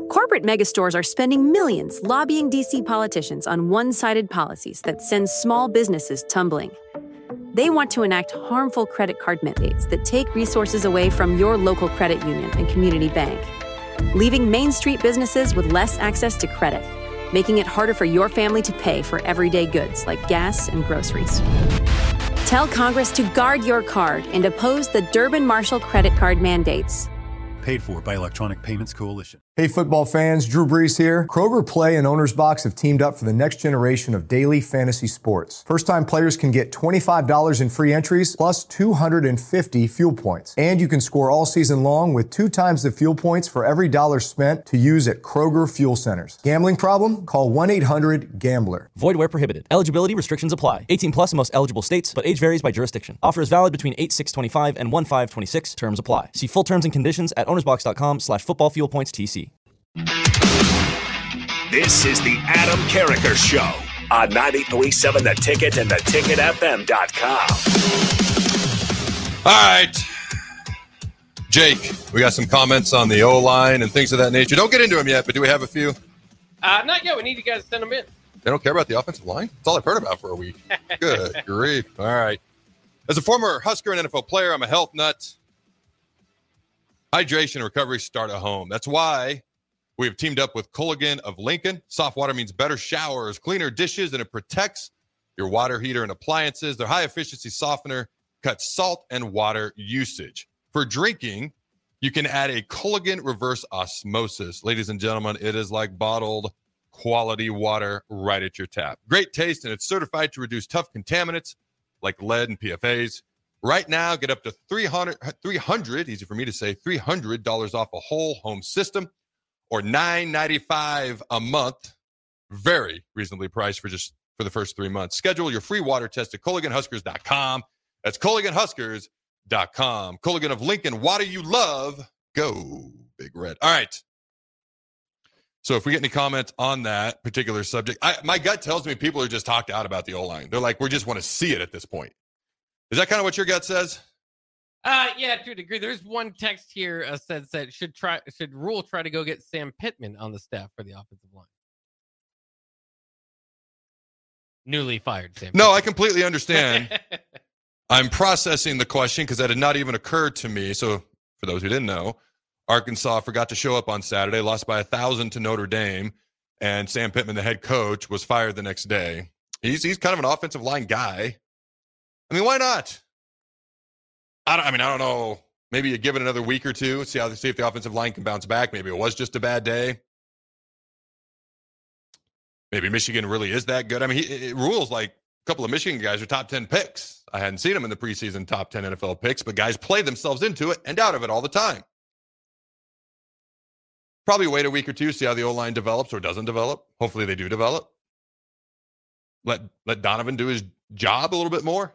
Corporate megastores are spending millions lobbying DC politicians on one-sided policies that send small businesses tumbling. They want to enact harmful credit card mandates that take resources away from your local credit union and community bank, leaving Main Street businesses with less access to credit, making it harder for your family to pay for everyday goods like gas and groceries. Tell Congress to guard your card and oppose the Durbin-Marshall credit card mandates. Paid for by Electronic Payments Coalition. Hey, football fans, Drew Brees here. Kroger Play and Owner's Box have teamed up for the next generation of daily fantasy sports. First-time players can get $25 in free entries plus 250 fuel points. And you can score all season long with 2 times the fuel points for every dollar spent to use at Kroger Fuel Centers. Gambling problem? Call 1-800-GAMBLER. Void where prohibited. Eligibility restrictions apply. 18 plus in most eligible states, but age varies by jurisdiction. Offer is valid between 8/6/25 and 1/5/26. Terms apply. See full terms and conditions at ownersbox.com/footballfuelpointstc. This is the Adam Carricker Show on 93.7 The Ticket and theticketfm.com. All right. Jake, we got some comments on the O-line and things of that nature. Don't get into them yet, but do we have a few? Not yet. We need you guys to send them in. They don't care about the offensive line? That's all I've heard about for a week. Good grief. All right. As a former Husker and NFL player, I'm a health nut. Hydration and recovery start at home. That's why we have teamed up with Culligan of Lincoln. Soft water means better showers, cleaner dishes, and it protects your water heater and appliances. Their high-efficiency softener cuts salt and water usage. For drinking, you can add a Culligan reverse osmosis. Ladies and gentlemen, it is like bottled quality water right at your tap. Great taste, and it's certified to reduce tough contaminants like lead and PFAs. Right now, get up to $300, easy for me to say, $300 off a whole home system or $9.95 a month. Very reasonably priced for the first 3 months. Schedule your free water test at CulliganHuskers.com. That's CulliganHuskers.com. Culligan of Lincoln, water you love. Go, Big Red. All right. So if we get any comments on that particular subject, my gut tells me people are just talked out about the O-line. They're like, we just want to see it at this point. Is that kind of what your gut says? Yeah, to a degree. There's one text here says that should Rule try to go get Sam Pittman on the staff for the offensive line. Newly fired Sam Pittman. No, I completely understand. I'm processing the question because that had not even occurred to me. So for those who didn't know, Arkansas forgot to show up on Saturday, lost by 1,000 to Notre Dame, and Sam Pittman, the head coach, was fired the next day. He's kind of an offensive line guy. I mean, why not? I don't know. Maybe you give it another week or two, see if the offensive line can bounce back. Maybe it was just a bad day. Maybe Michigan really is that good. I mean, it rules like a couple of Michigan guys are top 10 picks. I hadn't seen them in the preseason top 10 NFL picks, but guys play themselves into it and out of it all the time. Probably wait a week or two, see how the O-line develops or doesn't develop. Hopefully they do develop. Let Donovan do his job a little bit more.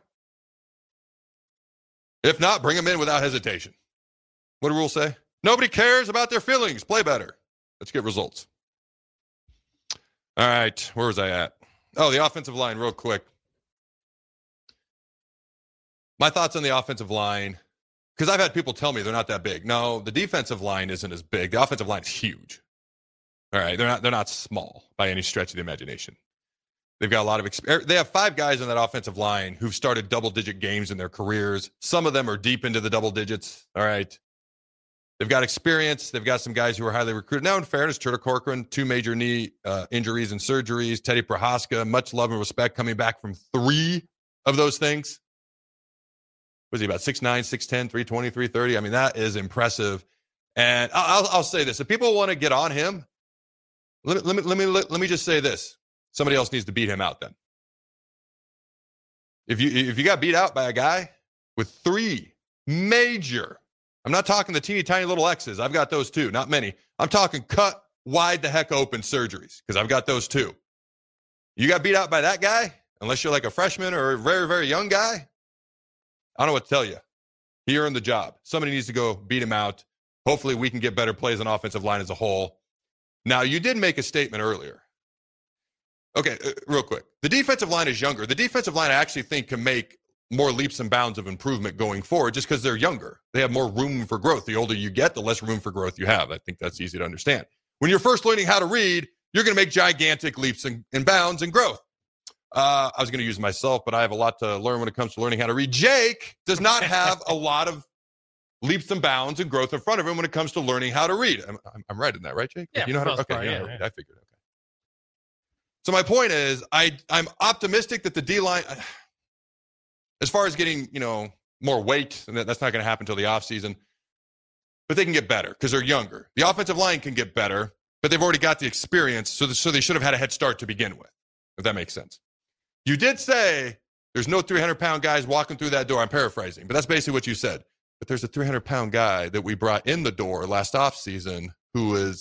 If not, bring him in without hesitation. What do rules say? Nobody cares about their feelings. Play better. Let's get results. All right, where was I at? Oh, the offensive line, real quick. My thoughts on the offensive line, because I've had people tell me they're not that big. No, the defensive line isn't as big. The offensive line is huge. All right, they're not small by any stretch of the imagination. They've got a lot of experience. They have 5 guys on that offensive line who've started double-digit games in their careers. Some of them are deep into the double digits. All right. They've got experience. They've got some guys who are highly recruited. Now, in fairness, Turner Corcoran, 2 major knee injuries and surgeries. Teddy Prohaska, much love and respect, coming back from 3 of those things. Was he about 6'9", 6'10", 320, 330? I mean, that is impressive. And I'll say this. If people want to get on him, let me just say this. Somebody else needs to beat him out then. If you got beat out by a guy with 3 major, I'm not talking the teeny tiny little X's. I've got those too, not many. I'm talking cut wide the heck open surgeries because I've got those too. You got beat out by that guy, unless you're like a freshman or a very, very young guy, I don't know what to tell you. He earned the job. Somebody needs to go beat him out. Hopefully we can get better plays on offensive line as a whole. Now, you did make a statement earlier. Okay, real quick. The defensive line is younger. The defensive line, I actually think, can make more leaps and bounds of improvement going forward just because they're younger. They have more room for growth. The older you get, the less room for growth you have. I think that's easy to understand. When you're first learning how to read, you're going to make gigantic leaps and bounds and growth. I was going to use myself, but I have a lot to learn when it comes to learning how to read. Jake does not have a lot of leaps and bounds and growth in front of him when it comes to learning how to read. I'm right in that, right, Jake? Yeah, you know how to part, okay, yeah. I figured. Okay. So my point is, I'm optimistic that the D-line, as far as getting, more weight, and that's not going to happen until the offseason, but they can get better because they're younger. The offensive line can get better, but they've already got the experience, so they should have had a head start to begin with, if that makes sense. You did say there's no 300-pound guys walking through that door. I'm paraphrasing, but that's basically what you said. But there's a 300-pound guy that we brought in the door last offseason who is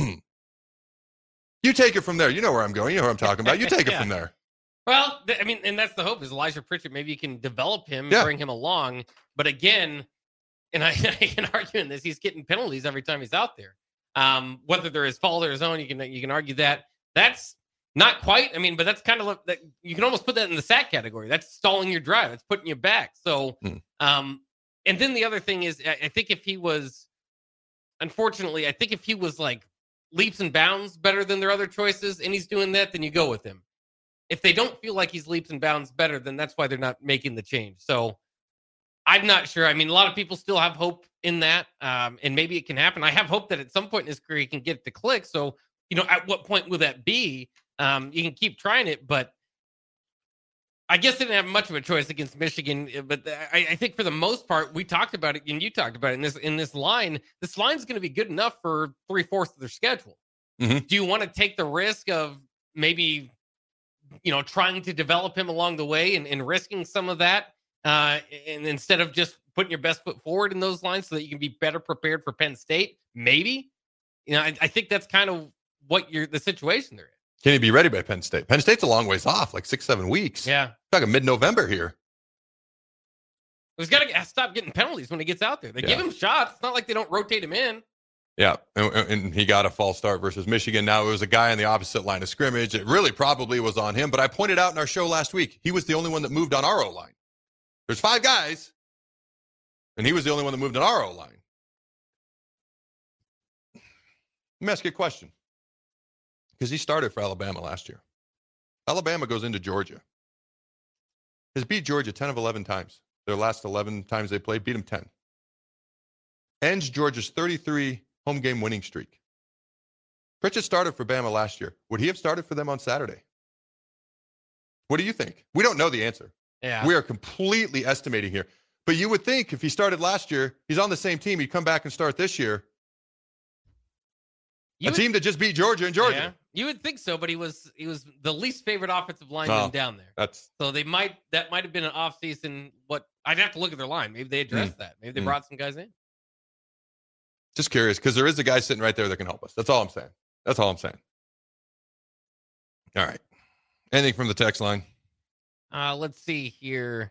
you take it from there. You know where I'm going. You know what I'm talking about. You take it from there. Well, and that's the hope is Elijah Pritchett. Maybe you can develop him, bring him along. But again, and I can argue in this, he's getting penalties every time he's out there. Whether they're his fault or his own, you can argue that. That's not quite. But that's kind of that. You can almost put that in the sack category. That's stalling your drive. That's putting you back. So, and then the other thing is, I think if he was like leaps and bounds better than their other choices, and he's doing that, then you go with him. If they don't feel like he's leaps and bounds better, then that's why they're not making the change. So I'm not sure. A lot of people still have hope in that, and maybe it can happen. I have hope that at some point in his career he can get it to click. So, at what point will that be? You can keep trying it, but I guess they didn't have much of a choice against Michigan. But I think for the most part, we talked about it, and you talked about it in this line. This line's going to be good enough for 3/4 of their schedule. Mm-hmm. Do you want to take the risk of maybe trying to develop him along the way and risking some of that, and instead of just putting your best foot forward in those lines so that you can be better prepared for Penn State? Maybe, I think that's kind of what the situation they're in. Can he be ready by Penn State? Penn State's a long ways off, like 6-7 weeks. Yeah, talking mid-November here. He's got to stop getting penalties when he gets out there. They give him shots. It's not like they don't rotate him in. Yeah, and he got a false start versus Michigan. Now it was a guy on the opposite line of scrimmage. It really probably was on him, but I pointed out in our show last week, he was the only one that moved on our O-line. There's 5 guys, and he was the only one that moved on our O-line. Let me ask you a question, because he started for Alabama last year. Alabama goes into Georgia. Has beat Georgia 10 of 11 times. Their last 11 times they played, beat them 10. Ends Georgia's 33 home game winning streak. Pritchett started for Bama last year. Would he have started for them on Saturday? What do you think? We don't know the answer. Yeah. We are completely estimating here. But you would think if he started last year, he's on the same team, he'd come back and start this year. Team that just beat Georgia in Georgia. Yeah, you would think so, but he was the least favorite offensive lineman down there. So that might have been an offseason. What I'd have to look at their line. Maybe they addressed that. Maybe they brought some guys in. Just curious, because there is a guy sitting right there that can help us. That's all I'm saying. All right. Anything from the text line? Let's see here.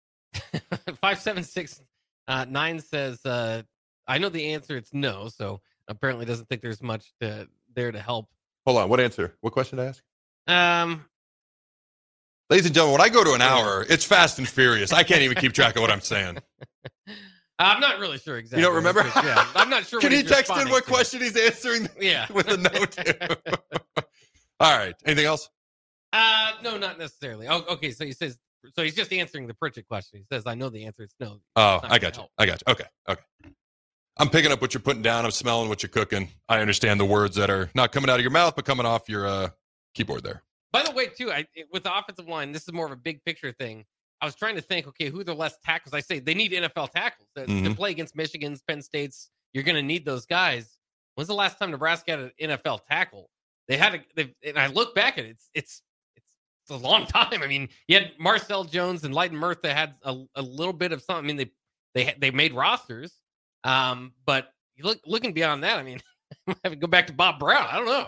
576-9 says, I know the answer. It's no. So apparently doesn't think there's much there to help. Hold on. What answer? What question did I ask? Ladies and gentlemen, when I go to an hour, it's fast and furious. I can't even keep track of what I'm saying. I'm not really sure exactly. You don't remember? Yeah, I'm not sure. Can he text in what question he's answering? Yeah. With a note. All right. Anything else? No, not necessarily. Oh, okay. So he's just answering the Pritchett question. He says, I know the answer. It's no. Oh, I got you. Okay. I'm picking up what you're putting down. I'm smelling what you're cooking. I understand the words that are not coming out of your mouth, but coming off your keyboard there. By the way, too, with the offensive line, this is more of a big picture thing. I was trying to think, okay, who are the less tackles? I say they need NFL tackles to play against Michigan's, Penn State's. You're going to need those guys. When's the last time Nebraska had an NFL tackle? And I look back at it. It's a long time. I mean, you had Marcel Jones and Leighton Murtha had a little bit of something. I mean, they made rosters, but looking beyond that, I mean, I have to go back to Bob Brown. I don't know.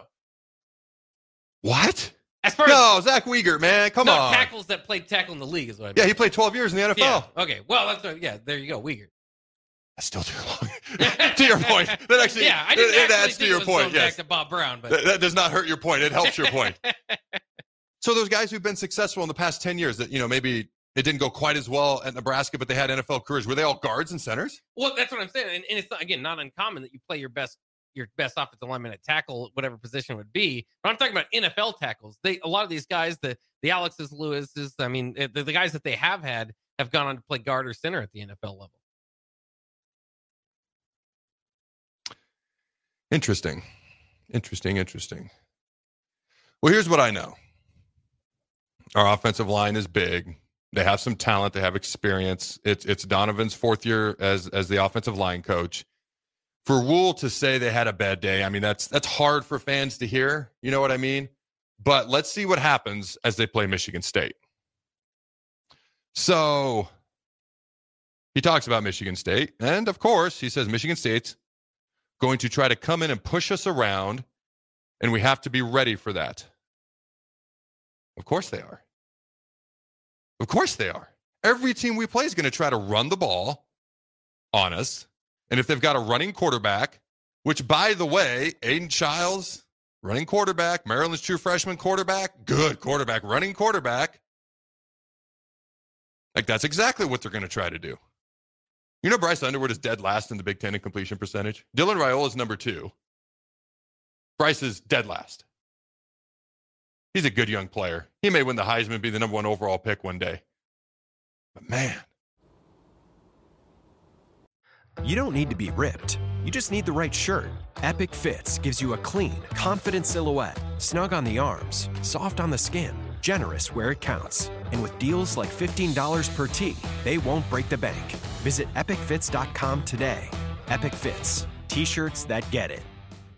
What? Zach Wiegert, man. Come on. Tackles that played tackle in the league is what I mean. Yeah, he played 12 years in the NFL. Yeah. Okay. Well, there you go, Wiegert. That's still too long. To your point. That actually, it adds to your point. Yes. Back to Bob Brown, but that does not hurt your point. It helps your point. So those guys who've been successful in the past 10 years that, maybe it didn't go quite as well at Nebraska, but they had NFL careers. Were they all guards and centers? Well, that's what I'm saying. And it's, not uncommon that you play your best your best offensive lineman at tackle, whatever position would be. But I'm talking about NFL tackles. A lot of these guys, the Alexes, Lewises, I mean, the guys that they have had have gone on to play guard or center at the NFL level. Interesting. Well, here's what I know. Our offensive line is big. They have some talent. They have experience. It's Donovan's fourth year as the offensive line coach. For Rhule to say they had a bad day, I mean, that's hard for fans to hear. You know what I mean? But let's see what happens as they play Michigan State. So he talks about Michigan State. And, of course, he says Michigan State's going to try to come in and push us around, and we have to be ready for that. Of course they are. Of course they are. Every team we play is going to try to run the ball on us. And if they've got a running quarterback, which, by the way, Aiden Childs, running quarterback, Maryland's true freshman quarterback, good quarterback, running quarterback. Like, that's exactly what they're going to try to do. You know, Bryce Underwood is dead last in the Big Ten in completion percentage. Dylan Raiola is number 2. Bryce is dead last. He's a good young player. He may win the Heisman, be the number 1 overall pick one day. But man. You don't need to be ripped. You just need the right shirt. Epic Fits gives you a clean, confident silhouette, snug on the arms, soft on the skin, generous where it counts. And with deals like $15 per tee, they won't break the bank. Visit epicfits.com today. Epic Fits. T-shirts that get it.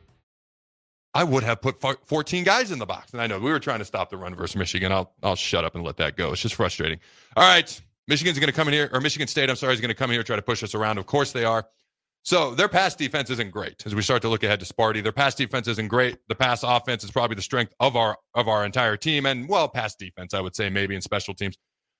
I would have put 14 guys in the box. And I know we were trying to stop the run versus Michigan. I'll shut up and let that go. It's just frustrating. All right. Michigan's going to come in here, or Michigan State, is going to come in here and try to push us around. Of course they are. So their pass defense isn't great. As we start to look ahead to Sparty, their pass defense isn't great. The pass offense is probably the strength of our entire team. And, well, pass defense, I would say, maybe in special teams.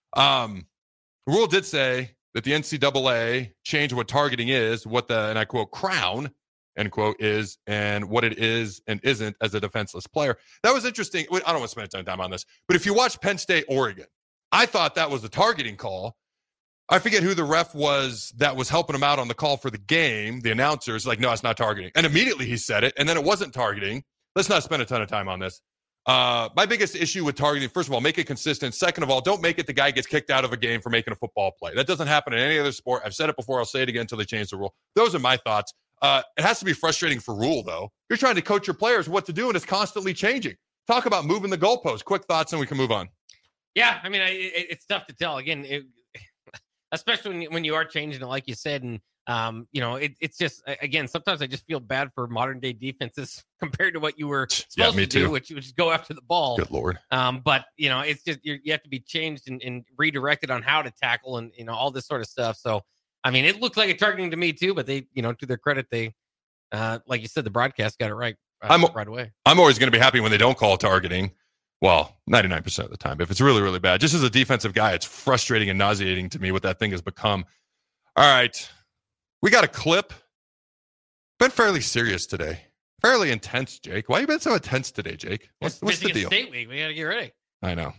Rhule did say that the NCAA changed what targeting is, what the, and I quote, crown, end quote, is, and what it is and isn't as a defenseless player. That was interesting. I don't want to spend a ton of time on this, but if you watch Penn State, Oregon, I thought that was a targeting call. I forget who the ref was that was helping him out on the call for the game. The announcer's like, no, it's not targeting. And immediately he said it, and then it wasn't targeting. Let's not spend a ton of time on this. My biggest issue with targeting, first of all, make it consistent. Second of all, don't make it the guy gets kicked out of a game for making a football play. That doesn't happen in any other sport. I've said it before. I'll say it again until they change the rule. Those are my thoughts. It has to be frustrating for Rhule, though. You're trying to coach your players what to do, and it's constantly changing. Talk about moving the goalposts. Quick thoughts, and we can move on. Yeah, I mean, it's tough to tell. Again, especially when you are changing it, like you said, and it's just, again, sometimes I just feel bad for modern day defenses compared to what you were supposed to do, which is go after the ball. Good Lord. But it's just you have to be changed and redirected on how to tackle and all this sort of stuff. So I mean, it looks like a targeting to me too, but they, to their credit, they like you said, the broadcast got it right right away. I'm always going to be happy when they don't call targeting. Well, 99% of the time. If it's really, really bad, just as a defensive guy, it's frustrating and nauseating to me what that thing has become. All right. We got a clip. Been fairly serious today. Fairly intense, Jake. Why you been so intense today, Jake? What's the deal? State week. We got to get ready. I know.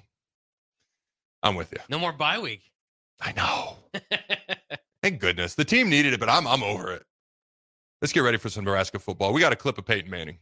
I'm with you. No more bye week. I know. Thank goodness. The team needed it, but I'm over it. Let's get ready for some Nebraska football. We got a clip of Peyton Manning.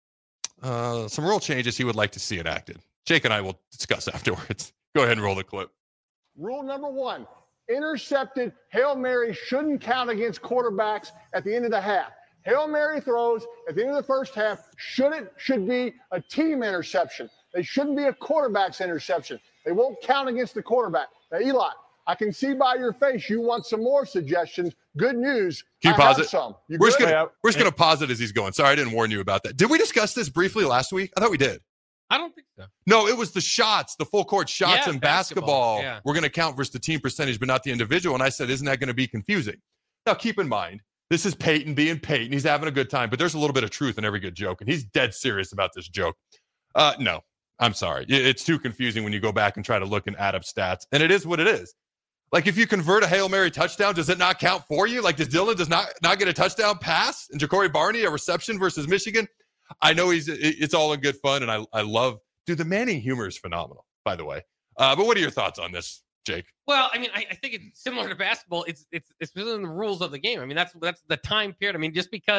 Some rule changes he would like to see enacted. Jake and I will discuss afterwards. Go ahead and roll the clip. Rule number 1, intercepted Hail Mary shouldn't count against quarterbacks at the end of the half. Hail Mary throws at the end of the first half should be a team interception. They shouldn't be a quarterback's interception. They won't count against the quarterback. Now, Eli, I can see by your face you want some more suggestions. Good news. Can you pause it? Some. We're just going to pause it as he's going. Sorry, I didn't warn you about that. Did we discuss this briefly last week? I thought we did. I don't think so. No, it was the shots, the full court shots in basketball. Yeah. We're going to count versus the team percentage, but not the individual. And I said, isn't that going to be confusing? Now, keep in mind, this is Peyton being Peyton. He's having a good time, but there's a little bit of truth in every good joke, and he's dead serious about this joke. No, I'm sorry. It's too confusing when you go back and try to look and add up stats, and it is what it is. Like, if you convert a Hail Mary touchdown, does it not count for you? Like, does Dylan not get a touchdown pass? And Ja'Cory Barney, a reception versus Michigan? I know it's all in good fun, and I love, dude, the Manning humor is phenomenal, by the way. But what are your thoughts on this, Jake? Well, I mean, I think it's similar to basketball. It's within the rules of the game. I mean, that's the time period. I mean, just because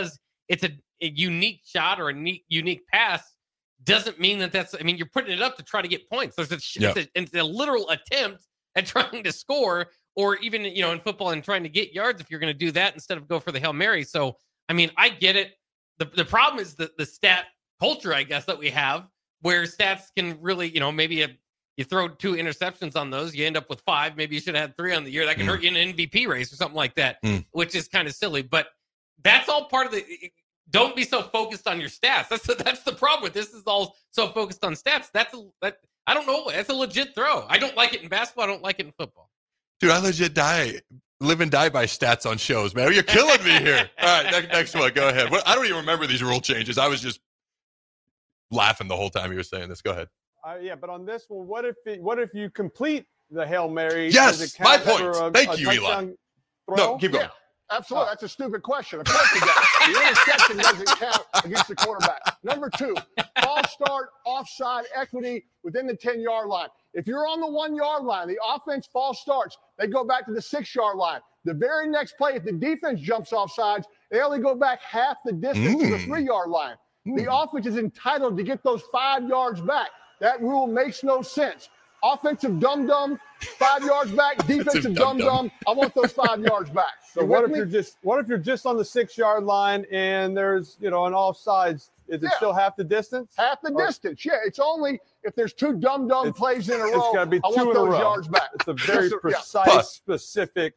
it's a unique shot or a unique pass doesn't mean that's, I mean, you're putting it up to try to get points. There's it's a literal attempt at trying to score, or even, in football and trying to get yards if you're going to do that instead of go for the Hail Mary. So, I mean, I get it. The problem is the stat culture, I guess, that we have, where stats can really, maybe you throw 2 interceptions on those, you end up with 5. Maybe you should have had 3 on the year. That can hurt you in an MVP race or something like that, which is kind of silly. But that's all part of don't be so focused on your stats. That's the problem with this. Is all so focused on stats. I don't know. That's a legit throw. I don't like it in basketball. I don't like it in football. Dude, I legit live and die by stats on shows, man. You're killing me here. All right, next one. Go ahead. I don't even remember these rule changes. I was just laughing the whole time you were saying this. Go ahead. Yeah, but on this one, what if you complete the Hail Mary? Yes, my point. Thank you, Eli. No, keep going. Yeah, absolutely. That's a stupid question. Of course it does. The interception doesn't count against the quarterback. Number 2, false start, offside, equity within the 10-yard line. If you're on the 1-yard line, the offense false starts, they go back to the 6-yard line. The very next play, if the defense jumps off sides, they only go back half the distance to the 3-yard line. The offense is entitled to get those 5 yards back. That rule makes no sense. Offensive dum-dum, 5 yards back. Defensive dum-dum, I want those 5 yards back. So what if you're just on the 6-yard line and there's, an offsides? Is it still half the distance? Half the distance, yeah. It's only if there's 2 dum-dum plays in a row, it's got to be 2 I want in a those row. yards back. It's a very precise, specific.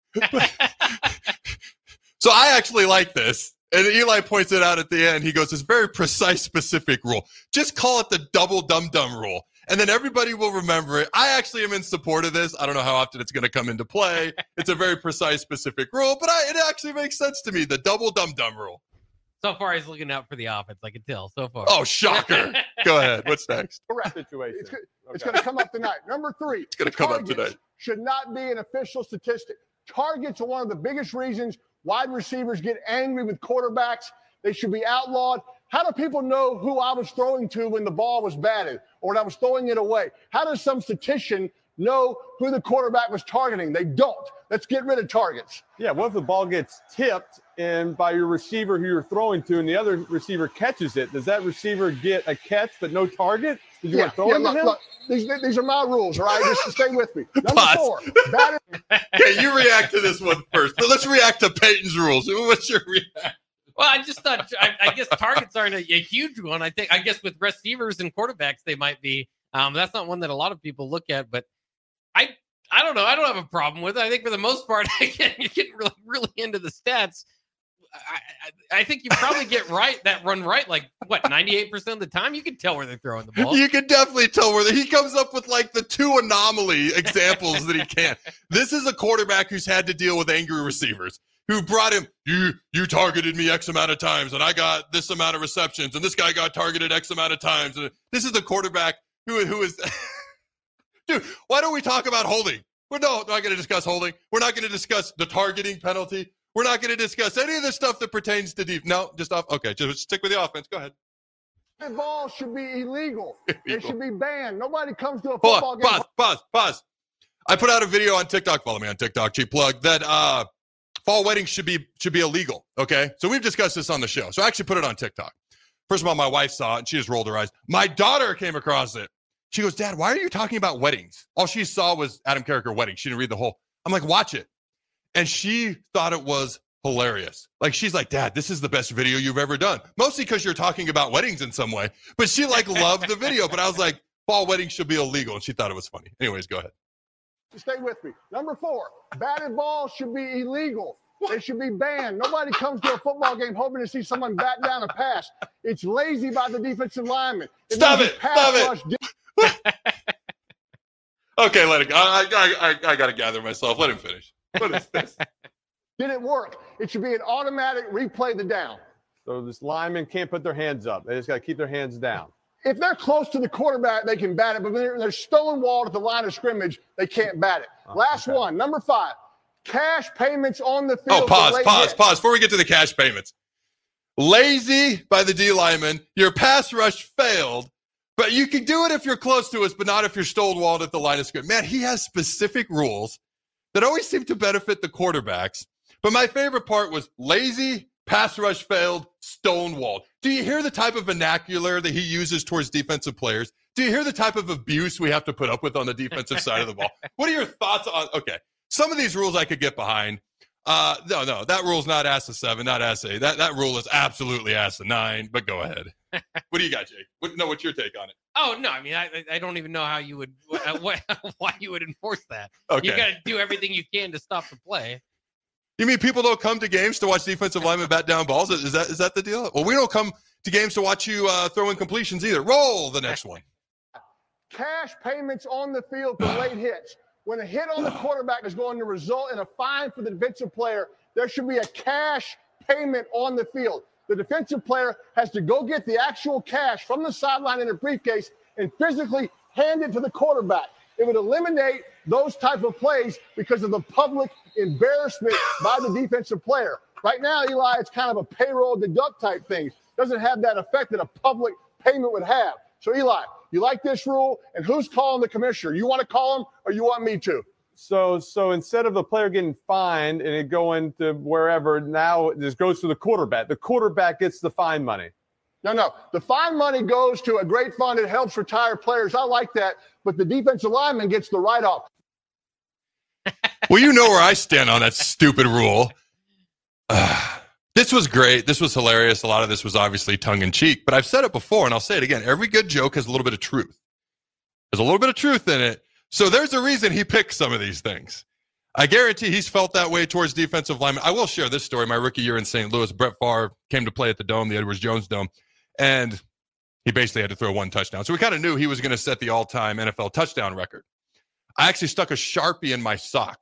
So I actually like this. And Eli points it out at the end. He goes, it's a very precise, specific rule. Just call it the double dum-dum rule. And then everybody will remember it. I actually am in support of this. I don't know how often it's going to come into play. It's a very precise, specific rule, but it actually makes sense to me, the double dum-dum rule. So far, he's looking out for the offense. I can tell so far. Oh, shocker. Go ahead. What's next? Correct situation. It's going to come up tonight. Number 3. It's going to come up tonight. Should not be an official statistic. Targets are one of the biggest reasons wide receivers get angry with quarterbacks. They should be outlawed. How do people know who I was throwing to when the ball was batted or when I was throwing it away? How does some statistician know who the quarterback was targeting? They don't. Let's get rid of targets. Yeah, what if the ball gets tipped and by your receiver who you're throwing to and the other receiver catches it? Does that receiver get a catch but no target? Did you want to throw it to him? Look, these are my rules, all right? Just stay with me. Number 4. Okay, you react to this one first. But let's react to Peyton's rules. What's your reaction? Well, I just thought, I guess targets aren't a huge one. I guess with receivers and quarterbacks, they might be. That's not one that a lot of people look at, but I don't know. I don't have a problem with it. I think for the most part, again, you're getting really into the stats. I think you probably get that run right, like, 98% of the time? You can tell where they're throwing the ball. You can definitely tell where he comes up with, the 2 anomaly examples that he can. This is a quarterback who's had to deal with angry receivers who brought him, you targeted me X amount of times, and I got this amount of receptions, and this guy got targeted X amount of times. And this is the quarterback who is – dude, why don't we talk about holding? We're not going to discuss holding. We're not going to discuss the targeting penalty. We're not going to discuss any of the stuff that pertains to deep. No, just off. Okay, just stick with the offense. Go ahead. The ball should be illegal. It should be banned. Nobody comes to a football game. Pause. I put out a video on TikTok. Follow me on TikTok. Cheap plug. That fall weddings should be illegal. Okay, so we've discussed this on the show. So I actually put it on TikTok. First of all, my wife saw it and she just rolled her eyes. My daughter came across it. She goes, Dad, why are you talking about weddings? All she saw was Adam Carriker wedding. She didn't read the whole. I'm like, watch it. And she thought it was hilarious. She's like, Dad, this is the best video you've ever done. Mostly because you're talking about weddings in some way. But she loved the video. But I was like, fall weddings should be illegal. And she thought it was funny. Anyways, go ahead. Stay with me. Number 4, batted balls should be illegal. They should be banned. Nobody comes to a football game hoping to see someone bat down a pass. It's lazy by the defensive lineman. Stop it. Okay, let it go. I got to gather myself. Let him finish. What is this? Didn't work. It should be an automatic replay the down. So this lineman can't put their hands up. They just got to keep their hands down. If they're close to the quarterback, they can bat it. But when they're stolen walled at the line of scrimmage, they can't bat it. Last one, number 5. Cash payments on the field. Pause. Before we get to the cash payments. Lazy by the D lineman. Your pass rush failed. But you can do it if you're close to us, but not if you're stonewalled at the line of scrimmage. Man, he has specific rules that always seem to benefit the quarterbacks. But my favorite part was lazy Pass rush failed, stonewalled. Do you hear the type of vernacular that he uses towards defensive players? Do you hear the type of abuse we have to put up with on the defensive side of the ball? What are your thoughts on, okay, some of these rules I could get behind. No, that rule's not ass of 7, not ass 8. That rule is absolutely ass of 9, but go ahead. What do you got, Jake? What's your take on it? Oh, no, I mean, I don't even know how you would, why you would enforce that. Okay. You got to do everything you can to stop the play. You mean people don't come to games to watch defensive linemen bat down balls? Is that the deal? Well, we don't come to games to watch you throw in completions either. Roll the next one. Cash payments on the field for late hits. When a hit on the quarterback is going to result in a fine for the defensive player, there should be a cash payment on the field. The defensive player has to go get the actual cash from the sideline in a briefcase and physically hand it to the quarterback. It would eliminate those type of plays because of the public embarrassment by the defensive player. Right now, Eli, it's kind of a payroll deduct type thing. Doesn't have that effect that a public payment would have. So, Eli, you like this rule? And who's calling the commissioner? You want to call him or you want me to? So instead of the player getting fined and it going to wherever, now it just goes to the quarterback. The quarterback gets the fine money. No. The fine money goes to a great fund. It helps retired players. I like that. But the defensive lineman gets the write-off. Well, you know where I stand on that stupid rule. This was great. This was hilarious. A lot of this was obviously tongue-in-cheek. But I've said it before, and I'll say it again. Every good joke has a little bit of truth. There's a little bit of truth in it. So there's a reason he picked some of these things. I guarantee he's felt that way towards defensive linemen. I will share this story. My rookie year in St. Louis, Brett Favre came to play at the Dome, the Edwards Jones Dome, and he basically had to throw 1 touchdown. So we kind of knew he was going to set the all-time NFL touchdown record. I actually stuck a Sharpie in my sock.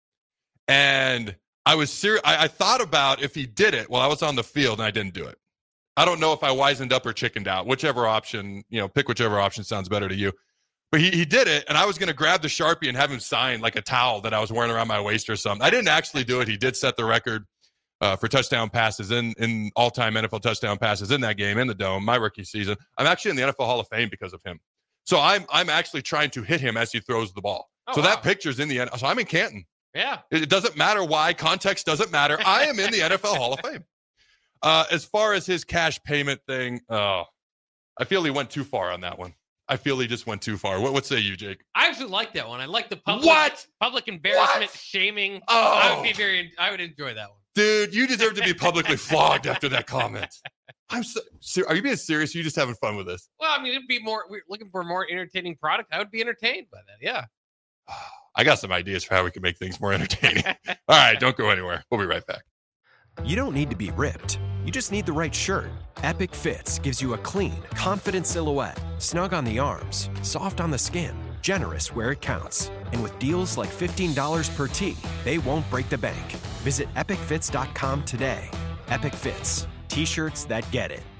And I was serious. I thought about if he did it while I was on the field, and I didn't do it. I don't know if I wisened up or chickened out. Whichever option, pick whichever option sounds better to you. But he did it, and I was going to grab the Sharpie and have him sign like a towel that I was wearing around my waist or something. I didn't actually do it. He did set the record for touchdown passes in all-time NFL touchdown passes in that game in the Dome, my rookie season. I'm actually in the NFL Hall of Fame because of him. So I'm actually trying to hit him as he throws the ball. That picture's in the end. So I'm in Canton. Yeah. It doesn't matter why. Context doesn't matter. I am in the NFL Hall of Fame. As far as his cash payment thing, I feel he went too far on that one. I feel he just went too far. What say you, Jake? I actually like that one. I like the public embarrassment, shaming. Oh. I would enjoy that one. Dude, you deserve to be publicly flogged after that comment. Are you being serious? Or are you just having fun with this? Well, I mean, we're looking for a more entertaining product. I would be entertained by that. Yeah. I got some ideas for how we can make things more entertaining. All right, don't go anywhere. We'll be right back. You don't need to be ripped. You just need the right shirt. Epic Fits gives you a clean, confident silhouette, snug on the arms, soft on the skin, generous where it counts. And with deals like $15 per tee, they won't break the bank. Visit epicfits.com today. Epic Fits. T-shirts that get it.